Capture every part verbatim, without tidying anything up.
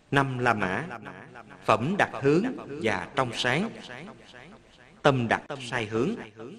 Năm La Mã. Phẩm đặt hướng và trong sáng, tâm đặt sai hướng.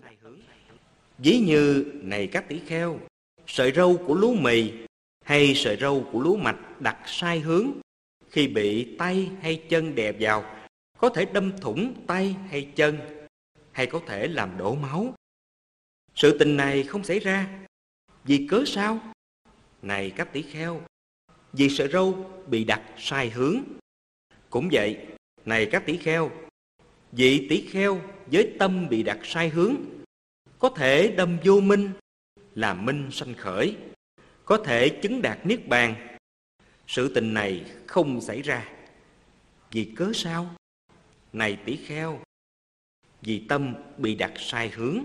Ví như này các tỷ kheo, sợi râu của lúa mì hay sợi râu của lúa mạch đặt sai hướng, khi bị tay hay chân đè vào, có thể đâm thủng tay hay chân, hay có thể làm đổ máu. Sự tình này không xảy ra. Vì cớ sao? Này các tỷ kheo, vì sợi râu bị đặt sai hướng. Cũng vậy, này các tỷ kheo, vị tỷ kheo với tâm bị đặt sai hướng, có thể đâm vô minh, làm minh sanh khởi, có thể chứng đạt niết bàn. Sự tình này không xảy ra. Vì cớ sao? Này tỷ kheo, vì tâm bị đặt sai hướng.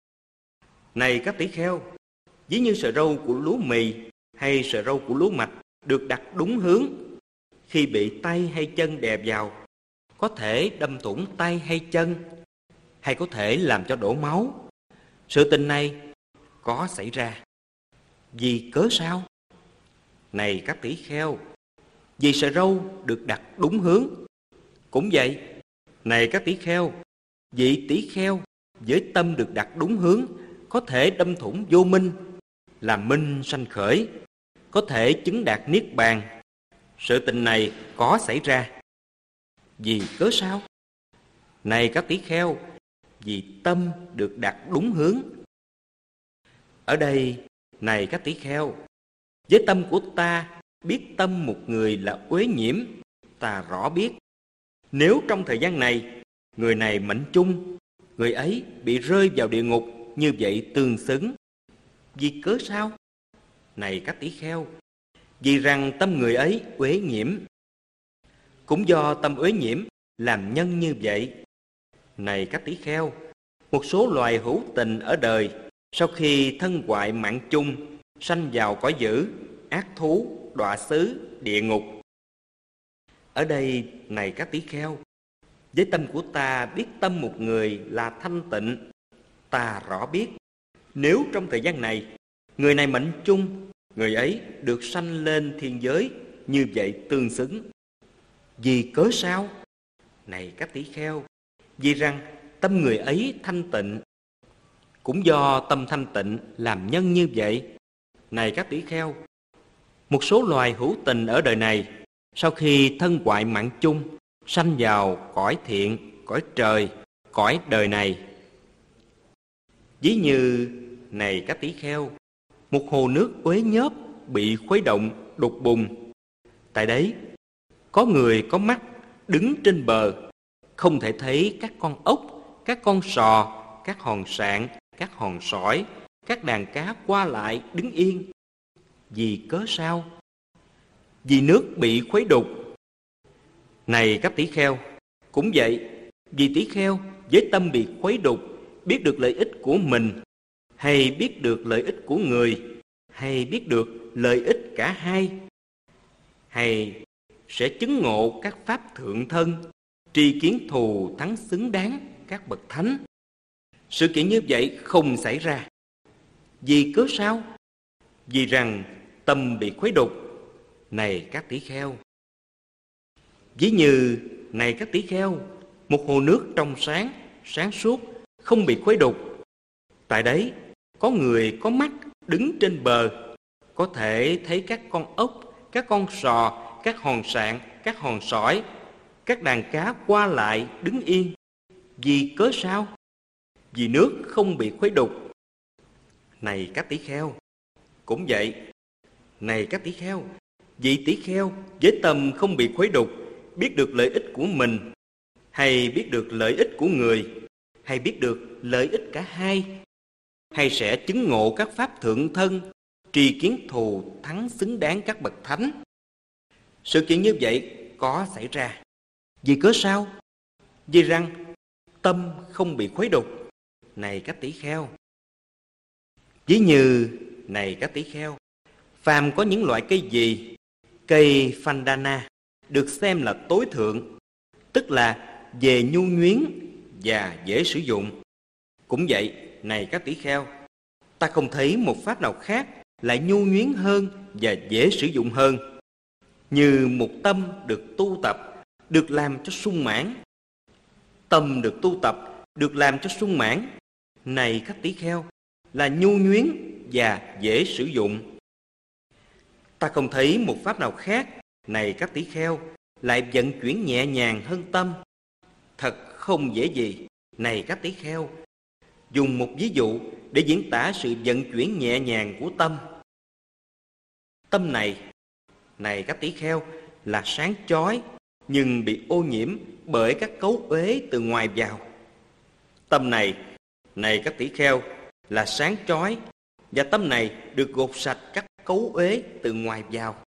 Này các tỷ kheo, ví như sợi râu của lúa mì hay sợi râu của lúa mạch được đặt đúng hướng, khi bị tay hay chân đè vào, có thể đâm thủng tay hay chân, hay có thể làm cho đổ máu. Sự tình này có xảy ra. Vì cớ sao? Này các tỷ kheo, vì sợi râu được đặt đúng hướng. Cũng vậy, này các tỷ kheo, vị tỷ kheo với tâm được đặt đúng hướng, có thể đâm thủng vô minh, làm minh sanh khởi, có thể chứng đạt niết bàn. Sự tình này có xảy ra. Vì cớ sao? Này các tỷ kheo, vì tâm được đặt đúng hướng. Ở đây, này các tỷ kheo, với tâm của ta biết tâm một người là uế nhiễm, ta rõ biết. Nếu trong thời gian này, người này mệnh chung, người ấy bị rơi vào địa ngục, như vậy tương xứng. Vì cớ sao? Này các tỷ kheo, vì rằng tâm người ấy uế nhiễm. Cũng do tâm uế nhiễm làm nhân như vậy. Này các tỷ kheo, một số loài hữu tình ở đời, sau khi thân hoại mạng chung, sanh vào cõi dữ, ác thú, đọa xứ, địa ngục. Ở đây, này các tỷ kheo, với tâm của ta biết tâm một người là thanh tịnh, ta rõ biết. Nếu trong thời gian này, người này mệnh chung, người ấy được sanh lên thiên giới, như vậy tương xứng. Vì cớ sao? Này các tỷ kheo, vì rằng tâm người ấy thanh tịnh. Cũng do tâm thanh tịnh làm nhân như vậy. Này các tỷ kheo, một số loài hữu tình ở đời này, sau khi thân hoại mạng chung, sanh vào cõi thiện, cõi trời, cõi đời này. Ví như, này các tỷ kheo, một hồ nước uế nhớp bị khuấy động, đục bùn. Tại đấy, có người có mắt đứng trên bờ, không thể thấy các con ốc, các con sò, các hòn sạn, các hòn sỏi, các đàn cá qua lại đứng yên. Vì cớ sao? Vì nước bị khuấy đục. Này các tỷ kheo, cũng vậy, vì tỷ kheo với tâm bị khuấy đục, biết được lợi ích của mình, hay biết được lợi ích của người, hay biết được lợi ích cả hai, hay sẽ chứng ngộ các pháp thượng thân, tri kiến thù thắng xứng đáng các bậc thánh. Sự kiện như vậy không xảy ra. Vì cớ sao? Vì rằng tâm bị khuấy đục. Này các tỷ kheo, ví như, này các tỷ kheo, một hồ nước trong sáng, sáng suốt, không bị khuấy đục. Tại đấy, có người có mắt đứng trên bờ, có thể thấy các con ốc, các con sò, các hòn sạn, các hòn sỏi, các đàn cá qua lại đứng yên. Vì cớ sao? Vì nước không bị khuấy đục. Này các tỷ kheo, cũng vậy. Này các tỷ kheo, vị tỷ kheo với tâm không bị khuấy đục, biết được lợi ích của mình, hay biết được lợi ích của người, hay biết được lợi ích cả hai, hay sẽ chứng ngộ các pháp thượng thân, tri kiến thù thắng xứng đáng các bậc thánh. Sự kiện như vậy có xảy ra. Vì cớ sao? Vì rằng tâm không bị khuấy đục. Này các tỷ kheo, ví như, này các tỷ kheo, phàm có những loại cây gì, cây Phandana được xem là tối thượng, tức là về nhu nhuyến và dễ sử dụng. Cũng vậy, này các tỷ kheo, ta không thấy một pháp nào khác lại nhu nhuyến hơn và dễ sử dụng hơn. như một tâm được tu tập, được làm cho sung mãn. Tâm được tu tập, được làm cho sung mãn, này các tỷ kheo, là nhu nhuyến và dễ sử dụng. Ta không thấy một pháp nào khác, này các tỷ kheo, lại vận chuyển nhẹ nhàng hơn tâm. Thật không dễ gì, này các tỷ kheo. Dùng một ví dụ để diễn tả sự vận chuyển nhẹ nhàng của tâm. Tâm này, này các tỷ kheo, là sáng chói nhưng bị ô nhiễm bởi các cấu uế từ ngoài vào. Tâm này, này các tỷ kheo, là sáng chói, và tâm này được gột sạch các cấu uế từ ngoài vào.